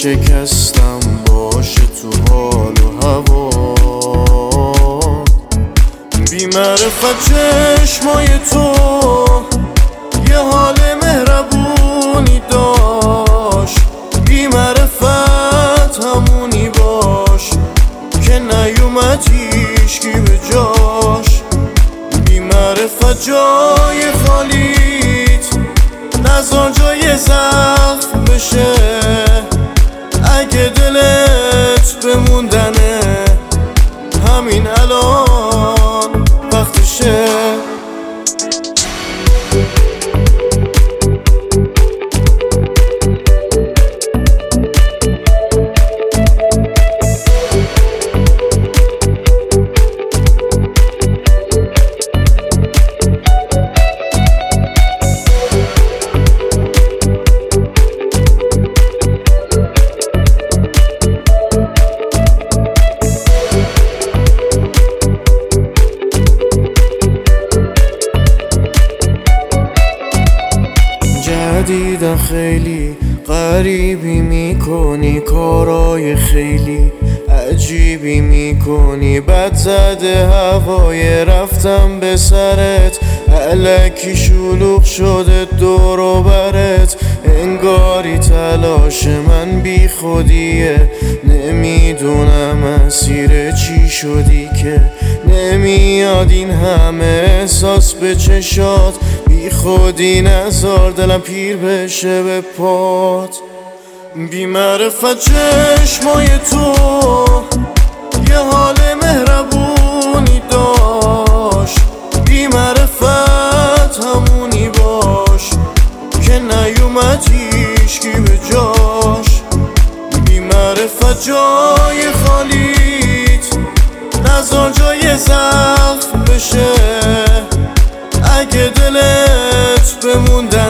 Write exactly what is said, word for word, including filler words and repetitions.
شکستم باشه تو حال و هوا. بی معرفت چشمای تو یه حال مهربونی داشت، بی معرفت همونی باش که نیومد هیچکی به جاش. بی معرفت جای خالیت نذار جای زخم بشه، اگه دلت بموندنه همین الان وقتشه. دیدم خیلی غریبی میکنی، کارای خیلی عجیبی میکنی، بد زده هوای رفتم به سرت، الکی شلوغ شده دور و برت، انگاری تلاش من بی خودیه، نمیدونم مسیر چی شدی که نمیاد این همه احساس به چشات، بی خودی نذار دلم پیر بشه به پات. بی معرفت چشمای تو یه حال مهربونی داشت، بی معرفت همونی باش که نیومد هیچکی به جاش. بی معرفت جای خالیت نذار جای زخم بشه، اگه دلت بمونده